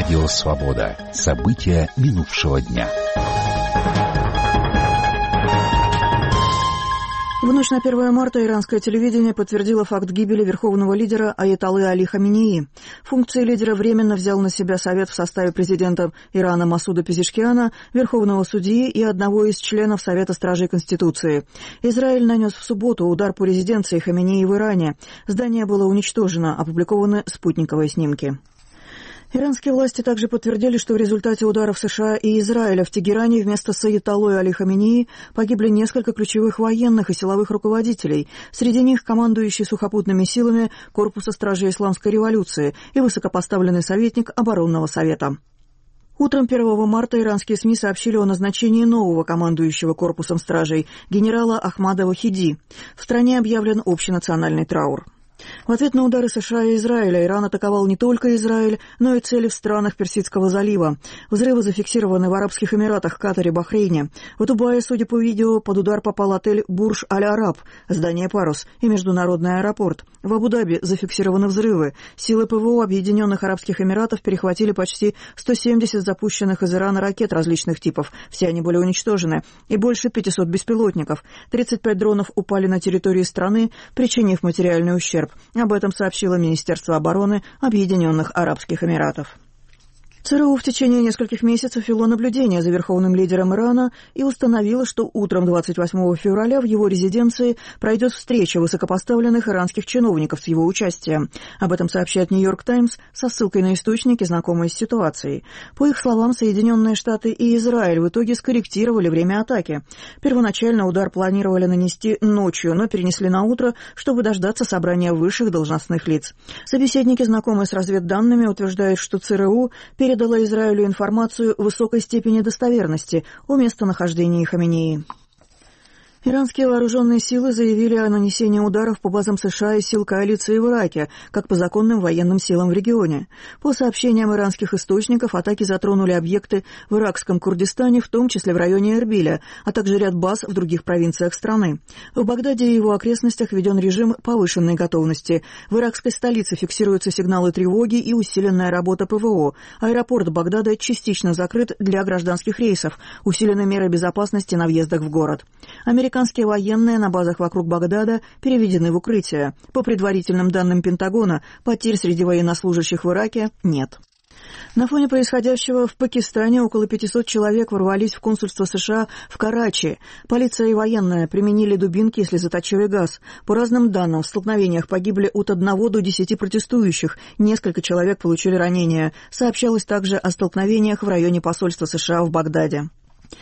Радио «Свобода». События минувшего дня. В ночь на 1 марта иранское телевидение подтвердило факт гибели верховного лидера аятоллы Али Хаменеи. Функции лидера временно взял на себя Совет в составе президента Ирана Масуда Пезешкиана, верховного судьи и одного из членов Совета стражей Конституции. Израиль нанес в субботу удар по резиденции Хаменеи в Иране. Здание было уничтожено, опубликованы спутниковые снимки. Иранские власти также подтвердили, что в результате ударов США и Израиля в Тегеране вместо с аятоллой Али Хаменеи погибли несколько ключевых военных и силовых руководителей, среди них командующий сухопутными силами Корпуса стражей Исламской революции и высокопоставленный советник оборонного совета. Утром 1 марта иранские СМИ сообщили о назначении нового командующего корпусом стражей, генерала Ахмада Вахиди. В стране объявлен общенациональный траур. В ответ на удары США и Израиля Иран атаковал не только Израиль, но и цели в странах Персидского залива. Взрывы зафиксированы в Арабских Эмиратах, Катаре, Бахрейне. В Дубае, судя по видео, под удар попал отель Бурж-Аль-Араб, здание «Парус» и международный аэропорт. В Абу-Даби зафиксированы взрывы. Силы ПВО Объединенных Арабских Эмиратов перехватили почти 170 запущенных из Ирана ракет различных типов. Все они были уничтожены. И больше 500 беспилотников. 35 дронов упали на территории страны, причинив материальный ущерб. Об этом сообщило Министерство обороны Объединенных Арабских Эмиратов. ЦРУ в течение нескольких месяцев вело наблюдение за верховным лидером Ирана и установило, что утром 28 февраля в его резиденции пройдет встреча высокопоставленных иранских чиновников с его участием. Об этом сообщает «Нью-Йорк Таймс» со ссылкой на источники, знакомые с ситуацией. По их словам, Соединенные Штаты и Израиль в итоге скорректировали время атаки. Первоначально удар планировали нанести ночью, но перенесли на утро, чтобы дождаться собрания высших должностных лиц. Собеседники, знакомые с разведданными, утверждают, что ЦРУ передала Израилю информацию высокой степени достоверности о местонахождении Хаменеи. Иранские вооруженные силы заявили о нанесении ударов по базам США и сил коалиции в Ираке, как по законным военным силам в регионе. По сообщениям иранских источников, атаки затронули объекты в иракском Курдистане, в том числе в районе Эрбиля, а также ряд баз в других провинциях страны. В Багдаде и его окрестностях введен режим повышенной готовности. В иракской столице фиксируются сигналы тревоги и усиленная работа ПВО. Аэропорт Багдада частично закрыт для гражданских рейсов, усилены меры безопасности на въездах в город. Американские военные на базах вокруг Багдада переведены в укрытие. По предварительным данным Пентагона, потерь среди военнослужащих в Ираке нет. На фоне происходящего в Пакистане около 500 человек ворвались в консульство США в Карачи. Полиция и военные применили дубинки и слезоточивый газ. По разным данным, в столкновениях погибли от 1 до 10 протестующих. Несколько человек получили ранения. Сообщалось также о столкновениях в районе посольства США в Багдаде.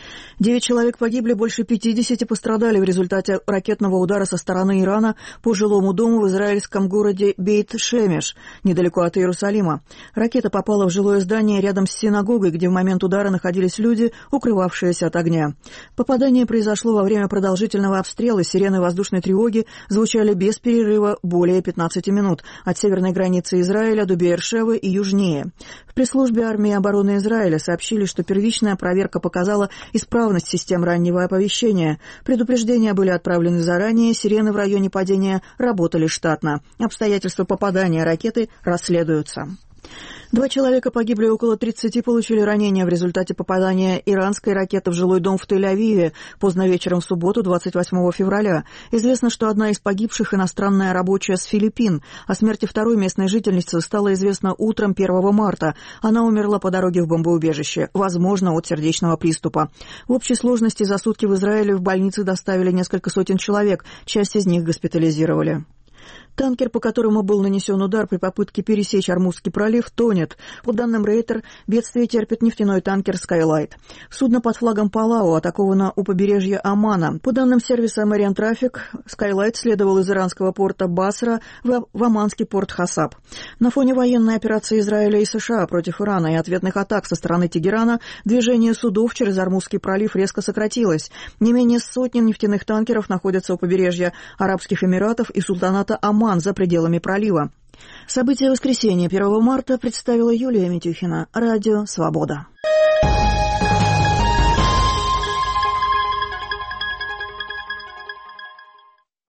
9 человек погибли, больше 50 пострадали в результате ракетного удара со стороны Ирана по жилому дому в израильском городе Бейт-Шемеш, недалеко от Иерусалима. Ракета попала в жилое здание рядом с синагогой, где в момент удара находились люди, укрывавшиеся от огня. Попадание произошло во время продолжительного обстрела. Сирены воздушной тревоги звучали без перерыва более 15 минут от северной границы Израиля до Беэр-Шевы и южнее. В пресс-службе армии обороны Израиля сообщили, что первичная проверка показала исправность систем раннего оповещения. Предупреждения были отправлены заранее, сирены в районе падения работали штатно. Обстоятельства попадания ракеты расследуются. 2 человека погибли, около 30 получили ранения в результате попадания иранской ракеты в жилой дом в Тель-Авиве поздно вечером в субботу, 28 февраля. Известно, что одна из погибших иностранная рабочая с Филиппин. О смерти второй местной жительницы стало известно утром 1 марта. Она умерла по дороге в бомбоубежище, возможно, от сердечного приступа. В общей сложности за сутки в Израиле в больницы доставили несколько сотен человек, часть из них госпитализировали. Танкер, по которому был нанесен удар при попытке пересечь Ормузский пролив, тонет. По данным Рейтер, бедствие терпит нефтяной танкер Skylight. Судно под флагом Палау атаковано у побережья Омана. По данным сервиса Maritime Traffic, Skylight следовал из иранского порта Басра в оманский порт Хасаб. На фоне военной операции Израиля и США против Ирана и ответных атак со стороны Тегерана движение судов через Ормузский пролив резко сократилось. Не менее сотни нефтяных танкеров находятся у побережья Арабских Эмиратов и султаната Оман за пределами пролива. События воскресенья 1 марта представила Юлия Митюхина. Радио «Свобода».